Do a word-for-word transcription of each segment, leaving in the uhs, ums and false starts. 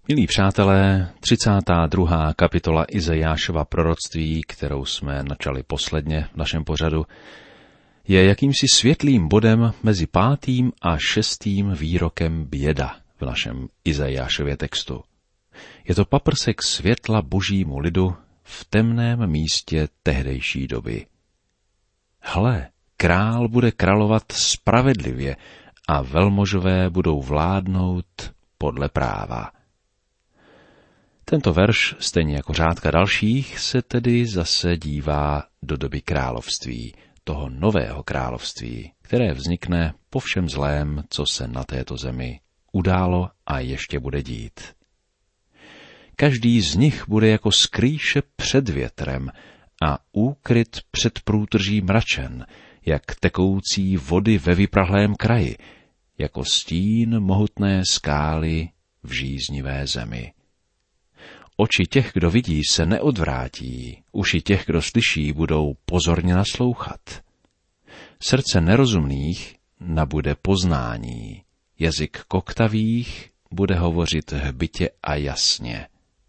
Milí přátelé, třicátá druhá kapitola Izajášova proroctví, kterou jsme načali posledně v našem pořadu, je jakýmsi světlým bodem mezi pátým a šestým výrokem běda v našem Izajášově textu. Je to paprsek světla božímu lidu v temném místě tehdejší doby. Hle, král bude královat spravedlivě a velmožové budou vládnout podle práva. Tento verš, stejně jako řádka dalších, se tedy zase dívá do doby království, toho nového království, které vznikne po všem zlém, co se na této zemi událo a ještě bude dít. Každý z nich bude jako skrýše před větrem a úkryt před průtrží mračen, jak tekoucí vody ve vyprahlém kraji, jako stín mohutné skály v žíznivé zemi. Oči těch, kdo vidí, se neodvrátí, uši těch, kdo slyší, budou pozorně naslouchat. Srdce nerozumných nabude poznání, jazyk koktavých bude hovořit hbitě a jasně.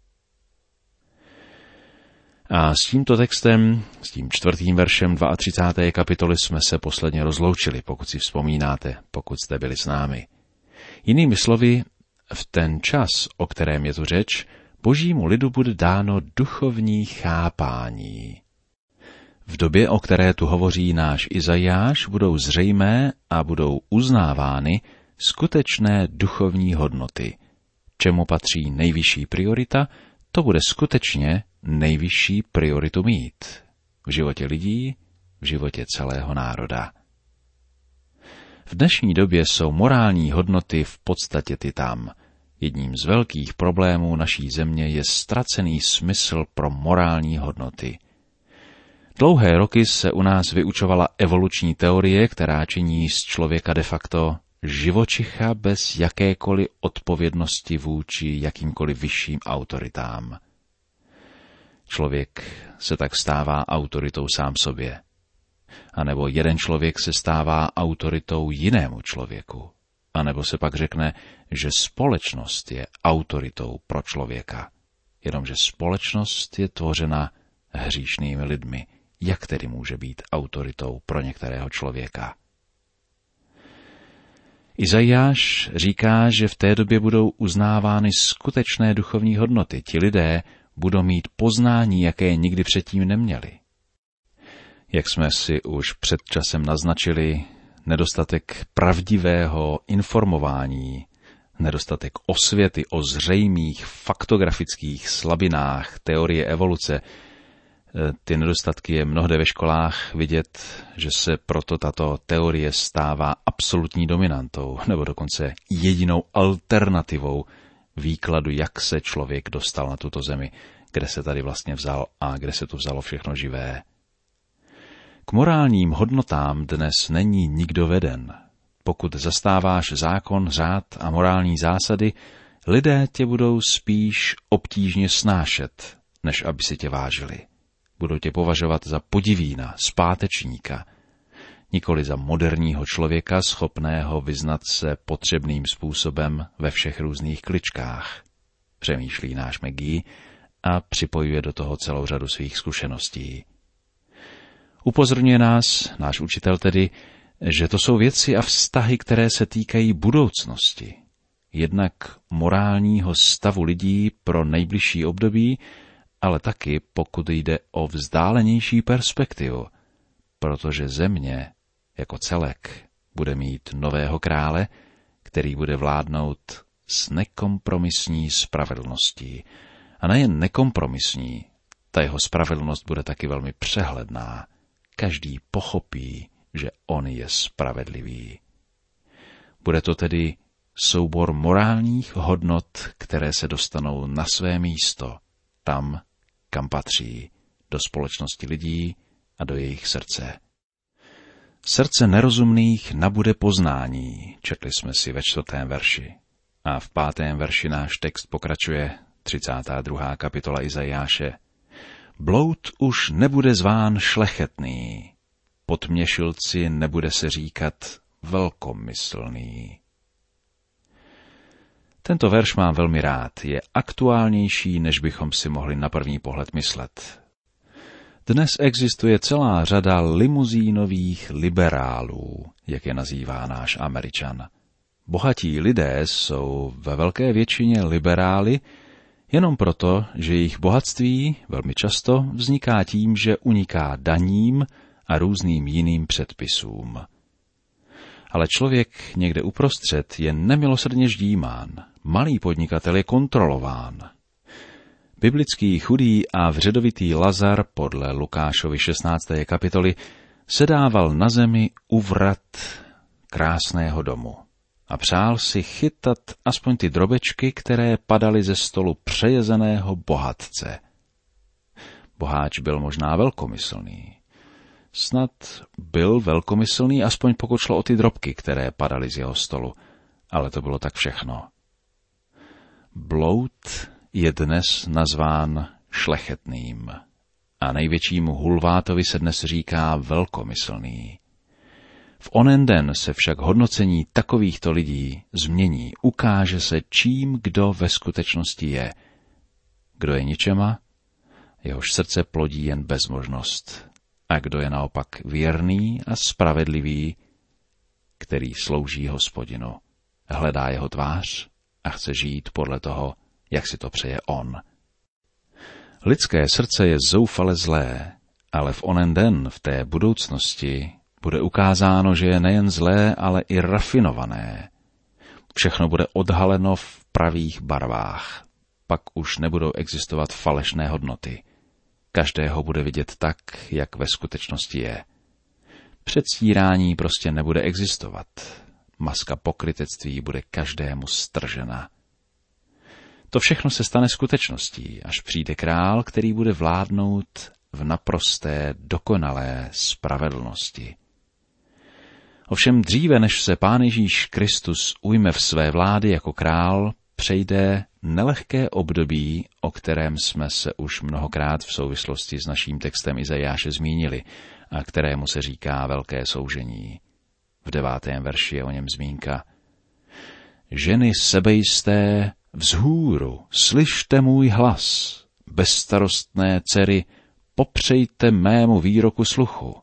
A s tímto textem, s tím čtvrtým veršem třicáté druhé kapitoly jsme se posledně rozloučili, pokud si vzpomínáte, pokud jste byli s námi. Jinými slovy, v ten čas, o kterém je tu řeč, božímu lidu bude dáno duchovní chápání. V době, o které tu hovoří náš Izajáš, budou zřejmé a budou uznávány skutečné duchovní hodnoty. Čemu patří nejvyšší priorita, to bude skutečně nejvyšší prioritu mít. V životě lidí, v životě celého národa. V dnešní době jsou morální hodnoty v podstatě ty tam. Jedním z velkých problémů naší země je ztracený smysl pro morální hodnoty. Dlouhé roky se u nás vyučovala evoluční teorie, která činí z člověka de facto živočicha bez jakékoliv odpovědnosti vůči jakýmkoliv vyšším autoritám. Člověk se tak stává autoritou sám sobě. A nebo jeden člověk se stává autoritou jinému člověku. A nebo se pak řekne, že společnost je autoritou pro člověka. Jenomže společnost je tvořena hříšnými lidmi. Jak tedy může být autoritou pro některého člověka? Izajáš říká, že v té době budou uznávány skutečné duchovní hodnoty. Ti lidé budou mít poznání, jaké nikdy předtím neměli. Jak jsme si už před časem naznačili, nedostatek pravdivého informování, nedostatek osvěty o zřejmých faktografických slabinách teorie evoluce, ty nedostatky je mnohde ve školách vidět, že se proto tato teorie stává absolutní dominantou, nebo dokonce jedinou alternativou výkladu, jak se člověk dostal na tuto zemi, kde se tady vlastně vzal a kde se tu vzalo všechno živé. K morálním hodnotám dnes není nikdo veden. Pokud zastáváš zákon, řád a morální zásady, lidé tě budou spíš obtížně snášet, než aby si tě vážili. Budou tě považovat za podivína, zpátečníka, nikoli za moderního člověka, schopného vyznat se potřebným způsobem ve všech různých kličkách. Přemýšlí náš McGee a připojuje do toho celou řadu svých zkušeností. Upozorňuje nás, náš učitel tedy, že to jsou věci a vztahy, které se týkají budoucnosti. Jednak morálního stavu lidí pro nejbližší období, ale taky pokud jde o vzdálenější perspektivu, protože země jako celek bude mít nového krále, který bude vládnout s nekompromisní spravedlností. A nejen nekompromisní, ta jeho spravedlnost bude taky velmi přehledná. Každý pochopí, že on je spravedlivý. Bude to tedy soubor morálních hodnot, které se dostanou na své místo, tam, kam patří, do společnosti lidí a do jejich srdce. Srdce nerozumných nabude poznání, četli jsme si ve čtvrtém verši. A v pátém verši náš text pokračuje, třicátá druhá kapitola Izajáše. Bloud už nebude zván šlechetný, podměšilci nebude se říkat velkomyslný. Tento verš mám velmi rád, je aktuálnější, než bychom si mohli na první pohled myslet. Dnes existuje celá řada limuzínových liberálů, jak je nazývá náš Američan. Bohatí lidé jsou ve velké většině liberály jenom proto, že jejich bohatství velmi často vzniká tím, že uniká daním a různým jiným předpisům. Ale člověk někde uprostřed je nemilosrdně ždímán, malý podnikatel je kontrolován. Biblický chudý a vředovitý Lazar podle Lukášovy šestnácté kapitoly sedával na zemi u vrat krásného domu a přál si chytat aspoň ty drobečky, které padaly ze stolu přejezeného bohatce. Boháč byl možná velkomyslný. Snad byl velkomyslný, aspoň pokud šlo o ty drobky, které padaly z jeho stolu, ale to bylo tak všechno. Bloud je dnes nazván šlechetným a největšímu hulvátovi se dnes říká velkomyslný. V onen den se však hodnocení takovýchto lidí změní, ukáže se, čím kdo ve skutečnosti je. Kdo je ničema, jehož srdce plodí jen bezmožnost, a kdo je naopak věrný a spravedlivý, který slouží Hospodinu, hledá jeho tvář a chce žít podle toho, jak si to přeje on. Lidské srdce je zoufale zlé, ale v onen den, v té budoucnosti, bude ukázáno, že je nejen zlé, ale i rafinované. Všechno bude odhaleno v pravých barvách. Pak už nebudou existovat falešné hodnoty. Každého bude vidět tak, jak ve skutečnosti je. Předstírání prostě nebude existovat. Maska pokrytectví bude každému stržena. To všechno se stane skutečností, až přijde král, který bude vládnout v naprosté, dokonalé spravedlnosti. Ovšem dříve, než se Pán Ježíš Kristus ujme v své vlády jako král, přejde nelehké období, o kterém jsme se už mnohokrát v souvislosti s naším textem Izajáše zmínili a kterému se říká velké soužení. V devátém verši je o něm zmínka. Ženy sebejisté vzhůru, slyšte můj hlas, bezstarostné dcery, popřejte mému výroku sluchu.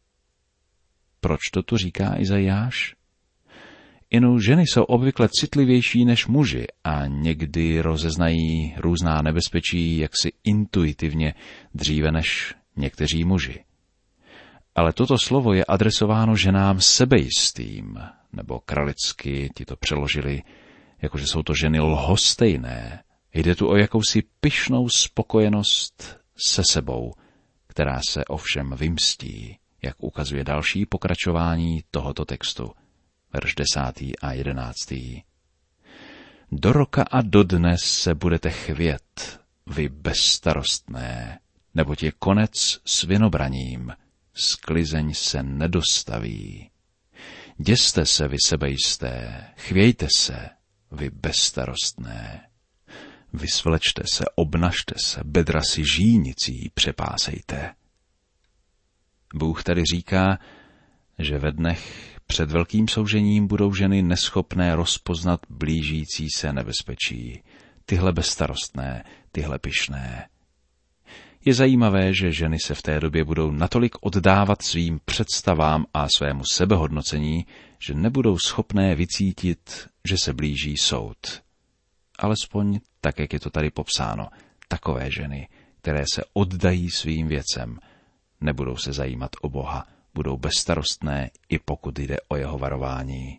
Proč to tu říká Izajáš? Inu ženy jsou obvykle citlivější než muži a někdy rozeznají různá nebezpečí jaksi intuitivně dříve než někteří muži. Ale toto slovo je adresováno ženám sebejistým, nebo kralicky ti to přeložili, jakože jsou to ženy lhostejné. Jde tu o jakousi pyšnou spokojenost se sebou, která se ovšem vymstí, jak ukazuje další pokračování tohoto textu, verš desátý a jedenáctý. Do roka a do dnes se budete chvět, vy bezstarostné, neboť je konec s vinobraním, sklizeň se nedostaví. Děste se, vy sebejisté, chvějte se, vy bezstarostné. Vysvlečte se, obnažte se, bedra si žínicí přepásejte. Bůh tady říká, že ve dnech před velkým soužením budou ženy neschopné rozpoznat blížící se nebezpečí. Tyhle bezstarostné, tyhle pyšné. Je zajímavé, že ženy se v té době budou natolik oddávat svým představám a svému sebehodnocení, že nebudou schopné vycítit, že se blíží soud. Alespoň tak, jak je to tady popsáno, takové ženy, které se oddají svým věcem, nebudou se zajímat o Boha, budou bezstarostné, i pokud jde o jeho varování.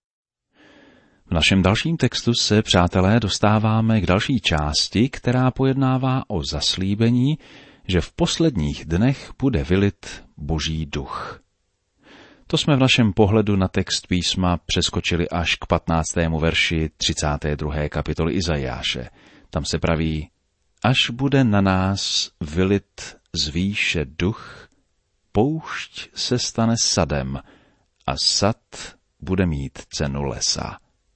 V našem dalším textu se, přátelé, dostáváme k další části, která pojednává o zaslíbení, že v posledních dnech bude vylit Boží duch. To jsme v našem pohledu na text písma přeskočili až k patnáctému verši třicáté druhé kapitoly Izajáše. Tam se praví, až bude na nás vylit z výše duch, poušť se stane sadem a sad bude mít cenu lesa.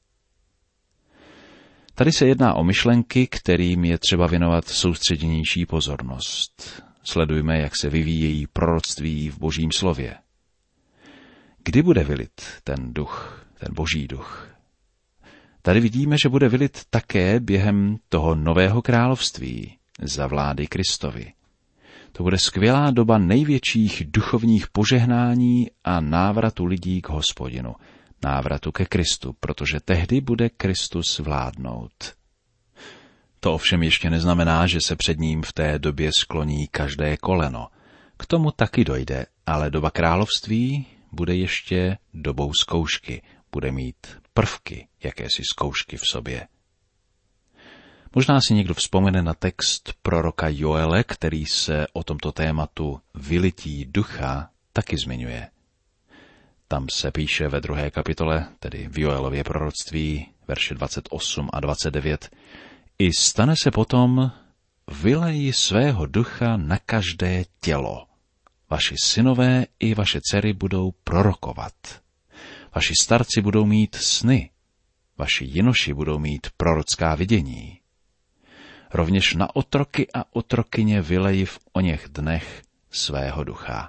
Tady se jedná o myšlenky, kterým je třeba věnovat soustředěnější pozornost. Sledujme, jak se vyvíjejí proroctví v Božím slově. Kdy bude vylit ten duch, ten Boží duch? Tady vidíme, že bude vylit také během toho nového království za vlády Kristovy. To bude skvělá doba největších duchovních požehnání a návratu lidí k Hospodinu, návratu ke Kristu, protože tehdy bude Kristus vládnout. To ovšem ještě neznamená, že se před ním v té době skloní každé koleno. K tomu taky dojde, ale doba království bude ještě dobou zkoušky, bude mít prvky jakési zkoušky v sobě. Možná si někdo vzpomene na text proroka Joele, který se o tomto tématu vylití ducha taky zmiňuje. Tam se píše ve druhé kapitole, tedy v Joelově proroctví, verše dvacet osm a dvacet devět, i stane se potom, vyleji svého ducha na každé tělo. Vaši synové i vaše dcery budou prorokovat. Vaši starci budou mít sny. Vaši jinoši budou mít prorocká vidění. Rovněž na otroky a otrokyně vyleji v oněch dnech svého ducha.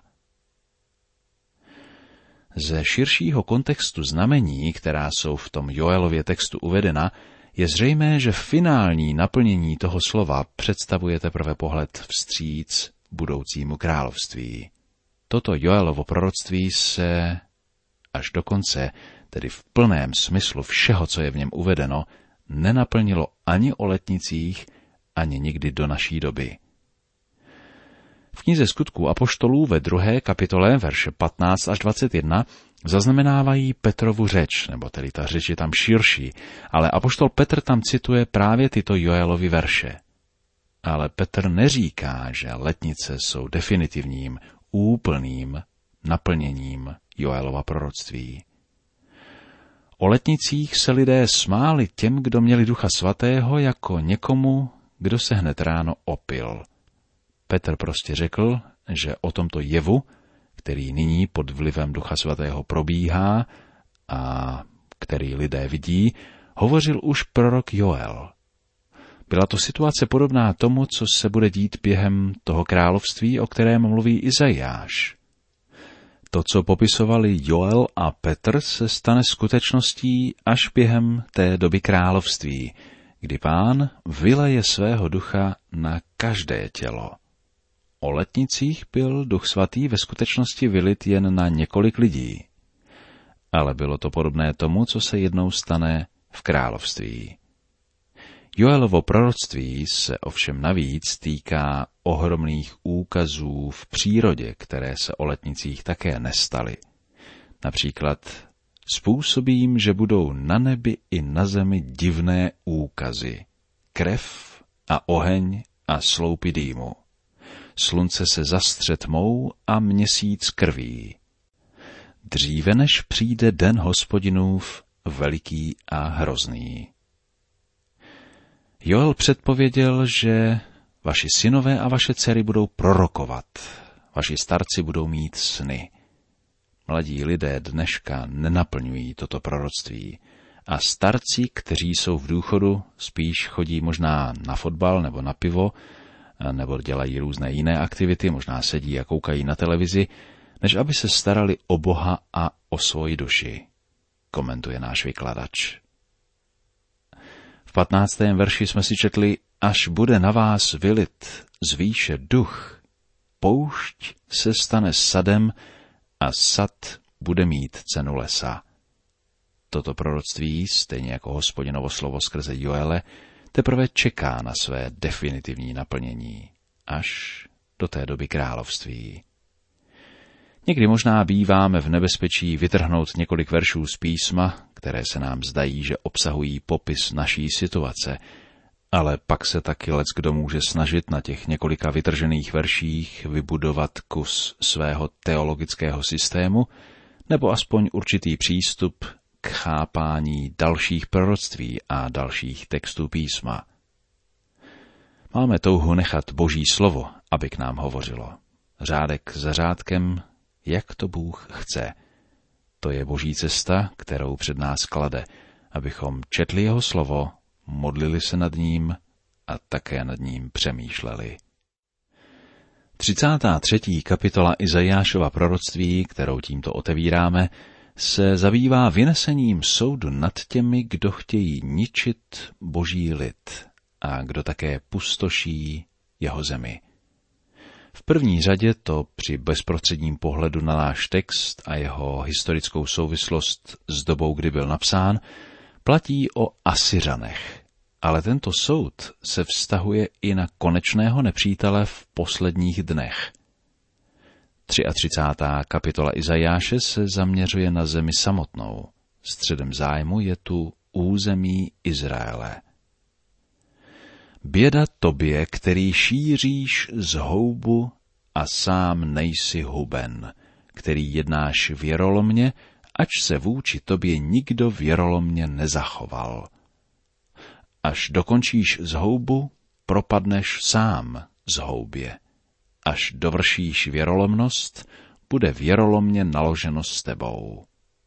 Ze širšího kontextu znamení, která jsou v tom Joelově textu uvedena, je zřejmé, že finální naplnění toho slova představuje teprve pohled vstříc budoucímu království. Toto Joelovo proroctví se až do konce, tedy v plném smyslu všeho, co je v něm uvedeno, nenaplnilo ani o letnicích, ani nikdy do naší doby. V knize Skutků apoštolů ve druhé kapitole, verše patnáct až dvacet jedna, zaznamenávají Petrovu řeč, nebo tedy ta řeč je tam širší, ale apoštol Petr tam cituje právě tyto Joelovy verše. Ale Petr neříká, že letnice jsou definitivním, úplným naplněním Joelova proroctví. O letnicích se lidé smáli těm, kdo měli Ducha Svatého, jako někomu, kdo se hned ráno opil. Petr prostě řekl, že o tomto jevu, který nyní pod vlivem Ducha Svatého probíhá a který lidé vidí, hovořil už prorok Joel. Byla to situace podobná tomu, co se bude dít během toho království, o kterém mluví Izajáš. To, co popisovali Joel a Petr, se stane skutečností až během té doby království, kdy Pán vyleje svého ducha na každé tělo. O letnicích byl Duch Svatý ve skutečnosti vylit jen na několik lidí. Ale bylo to podobné tomu, co se jednou stane v království. Joelovo proroctví se ovšem navíc týká ohromných úkazů v přírodě, které se o letnicích také nestaly. Například způsobím, že budou na nebi i na zemi divné úkazy. Krev a oheň a sloupy dýmu. Slunce se zastře tmou a měsíc krví. Dříve než přijde den Hospodinův veliký a hrozný. Joel předpověděl, že vaši synové a vaše dcery budou prorokovat, vaši starci budou mít sny. Mladí lidé dneška nenaplňují toto proroctví a starci, kteří jsou v důchodu, spíš chodí možná na fotbal nebo na pivo, nebo dělají různé jiné aktivity, možná sedí a koukají na televizi, než aby se starali o Boha a o svoji duši, komentuje náš vykladač. V patnáctém verši jsme si četli, až bude na vás vylit z výše duch, poušť se stane sadem a sad bude mít cenu lesa. Toto proroctví, stejně jako Hospodinovo slovo skrze Joele, teprve čeká na své definitivní naplnění, až do té doby království. Někdy možná býváme v nebezpečí vytrhnout několik veršů z písma, které se nám zdají, že obsahují popis naší situace, ale pak se taky leckdo může snažit na těch několika vytržených verších vybudovat kus svého teologického systému, nebo aspoň určitý přístup k chápání dalších proroctví a dalších textů písma. Máme touhu nechat Boží slovo, aby k nám hovořilo. Řádek za řádkem, jak to Bůh chce. To je Boží cesta, kterou před nás klade, abychom četli jeho slovo, modlili se nad ním a také nad ním přemýšleli. třicátá třetí kapitola Izajášova proroctví, kterou tímto otevíráme, se zabývá vynesením soudu nad těmi, kdo chtějí ničit boží lid a kdo také pustoší jeho zemi. V první řadě to při bezprostředním pohledu na náš text a jeho historickou souvislost s dobou, kdy byl napsán, platí o Asyřanech. Ale tento soud se vztahuje i na konečného nepřítele v posledních dnech. třicátá třetí kapitola Izajáše se zaměřuje na zemi samotnou. Středem zájmu je tu území Izraele. Běda tobě, který šíříš zhoubu a sám nejsi huben, který jednáš věrolomně, ač se vůči tobě nikdo věrolomně nezachoval. Až dokončíš zhoubu, propadneš sám zhoubě. Až dovršíš věrolomnost, bude věrolomně naloženo s tebou.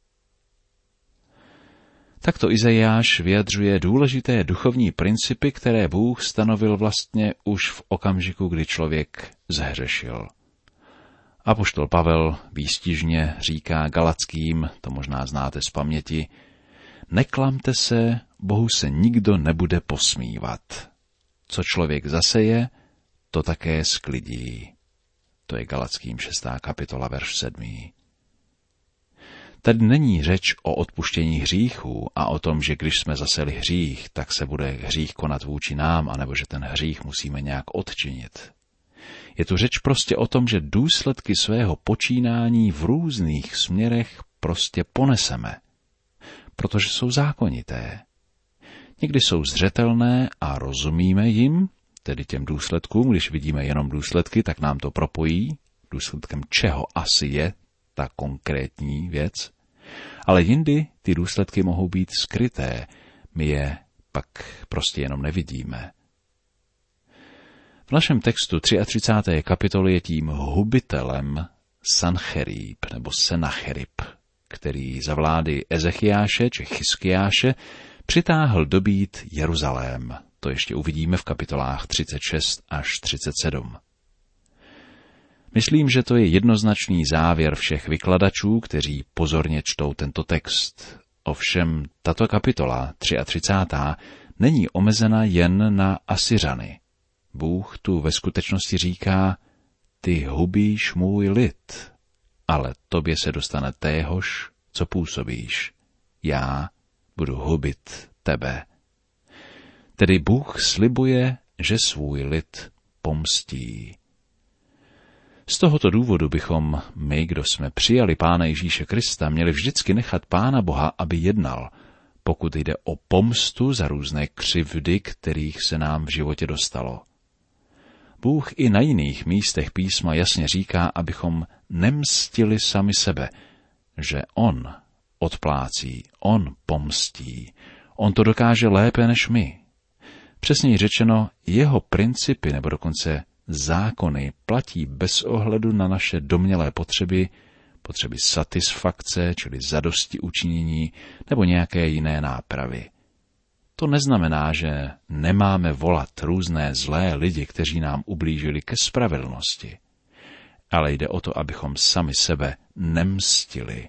Takto Izajáš vyjadřuje důležité duchovní principy, které Bůh stanovil vlastně už v okamžiku, kdy člověk zhřešil. Apoštol Pavel výstižně říká Galackým, to možná znáte z paměti, neklamte se, Bohu se nikdo nebude posmívat. Co člověk zaseje, to také sklidí. To je Galackým šestá kapitola, verš sedmý. Tady není řeč o odpuštění hříchů a o tom, že když jsme zaseli hřích, tak se bude hřích konat vůči nám, anebo že ten hřích musíme nějak odčinit. Je tu řeč prostě o tom, že důsledky svého počínání v různých směrech prostě poneseme, protože jsou zákonité. Někdy jsou zřetelné a rozumíme jim, tedy těm důsledkům, když vidíme jenom důsledky, tak nám to propojí, důsledkem čeho asi je ta konkrétní věc, ale jindy ty důsledky mohou být skryté, my je pak prostě jenom nevidíme. V našem textu třicáté třetí kapitoly je tím hubitelem Sancherib nebo Senacherib, který za vlády Ezechiáše či Chyskiáše přitáhl dobít Jeruzalém. To ještě uvidíme v kapitolách třicet šest až třicet sedm. Myslím, že to je jednoznačný závěr všech vykladačů, kteří pozorně čtou tento text. Ovšem, tato kapitola třicátá třetí není omezena jen na Asyřany. Bůh tu ve skutečnosti říká, ty hubíš můj lid, ale tobě se dostane téhož, co působíš. Já budu hubit tebe. Tedy Bůh slibuje, že svůj lid pomstí. Z tohoto důvodu bychom my, kdo jsme přijali Pána Ježíše Krista, měli vždycky nechat Pána Boha, aby jednal, pokud jde o pomstu za různé křivdy, kterých se nám v životě dostalo. Bůh i na jiných místech písma jasně říká, abychom nemstili sami sebe, že On odplácí, On pomstí, On to dokáže lépe než my. Přesněji řečeno, jeho principy nebo dokonce zákony platí bez ohledu na naše domnělé potřeby, potřeby satisfakce, čili zadosti učinění, nebo nějaké jiné nápravy. To neznamená, že nemáme volat různé zlé lidi, kteří nám ublížili, ke spravedlnosti. Ale jde o to, abychom sami sebe nemstili.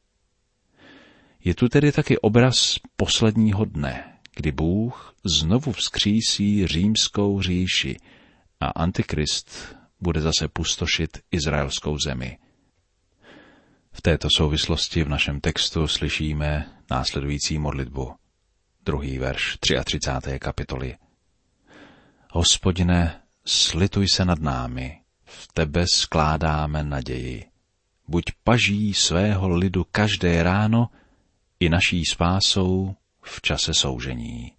Je tu tedy taky obraz posledního dne, kdy Bůh znovu vzkřísí římskou říši a Antikrist bude zase pustošit izraelskou zemi. V této souvislosti v našem textu slyšíme následující modlitbu. Druhý verš třicáté třetí kapitoly. Hospodine, slituj se nad námi, v tebe skládáme naději. Buď paží svého lidu každé ráno i naší spásou v čase soužení.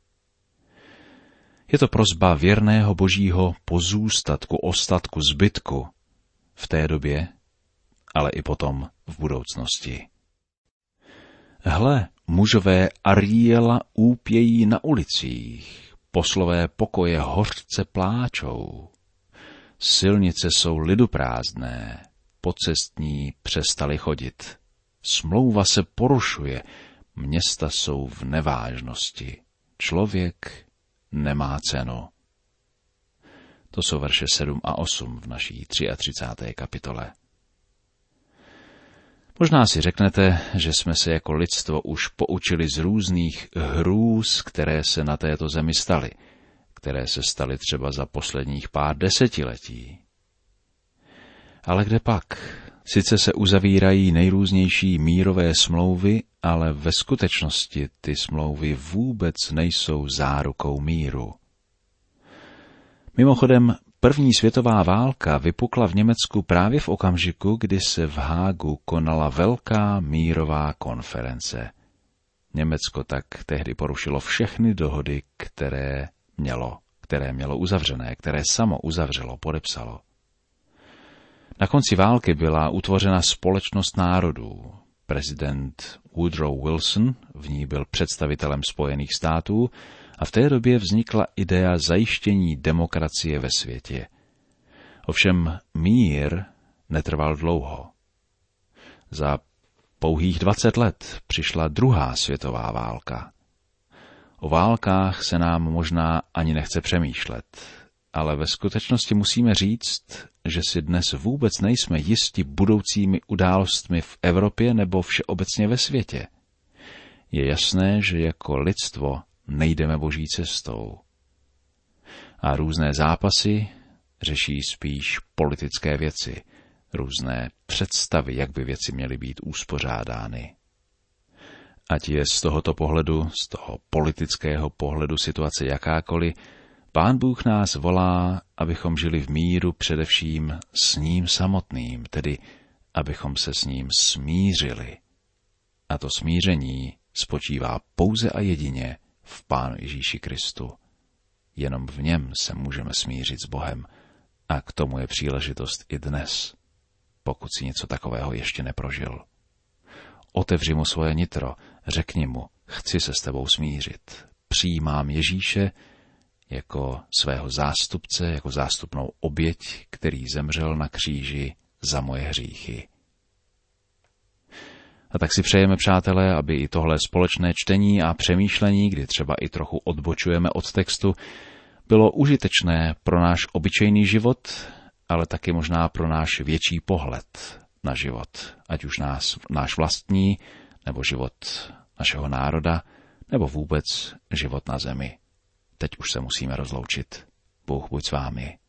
Je to prosba věrného Božího pozůstatku, ostatku, zbytku v té době, ale i potom v budoucnosti. Hle, mužové Ariela úpějí na ulicích, poslové pokoje hořce pláčou. Silnice jsou liduprázdné, pocestní přestali chodit. Smlouva se porušuje, města jsou v nevážnosti. Člověk nemá cenu. To jsou verše sedm a osm v naší třicáté třetí kapitole. Možná si řeknete, že jsme se jako lidstvo už poučili z různých hrůz, které se na této zemi staly, které se staly třeba za posledních pár desetiletí. Ale kde pak? Sice se uzavírají nejrůznější mírové smlouvy, ale ve skutečnosti ty smlouvy vůbec nejsou zárukou míru. Mimochodem, první světová válka vypukla v Německu právě v okamžiku, kdy se v Hágu konala velká mírová konference. Německo tak tehdy porušilo všechny dohody, které mělo, které mělo uzavřené, které samo uzavřelo, podepsalo. Na konci války byla utvořena Společnost národů. Prezident Woodrow Wilson v ní byl představitelem Spojených států a v té době vznikla idea zajištění demokracie ve světě. Ovšem mír netrval dlouho. Za pouhých dvacet let přišla druhá světová válka. O válkách se nám možná ani nechce přemýšlet, ale ve skutečnosti musíme říct, že si dnes vůbec nejsme jisti budoucími událostmi v Evropě nebo všeobecně ve světě. Je jasné, že jako lidstvo nejdeme boží cestou. A různé zápasy řeší spíš politické věci, různé představy, jak by věci měly být uspořádány. Ať je z tohoto pohledu, z toho politického pohledu situace jakákoliv, Pán Bůh nás volá, abychom žili v míru především s ním samotným, tedy abychom se s ním smířili. A to smíření spočívá pouze a jedině v Pánu Ježíši Kristu. Jenom v něm se můžeme smířit s Bohem a k tomu je příležitost i dnes, pokud si něco takového ještě neprožil. Otevři mu svoje nitro, řekni mu, chci se s tebou smířit. Přijímám Ježíše jako svého zástupce, jako zástupnou oběť, který zemřel na kříži za moje hříchy. A tak si přejeme, přátelé, aby i tohle společné čtení a přemýšlení, kdy třeba i trochu odbočujeme od textu, bylo užitečné pro náš obyčejný život, ale taky možná pro náš větší pohled na život, ať už nás, náš vlastní, nebo život našeho národa, nebo vůbec život na zemi. Teď už se musíme rozloučit. Bůh buď s vámi.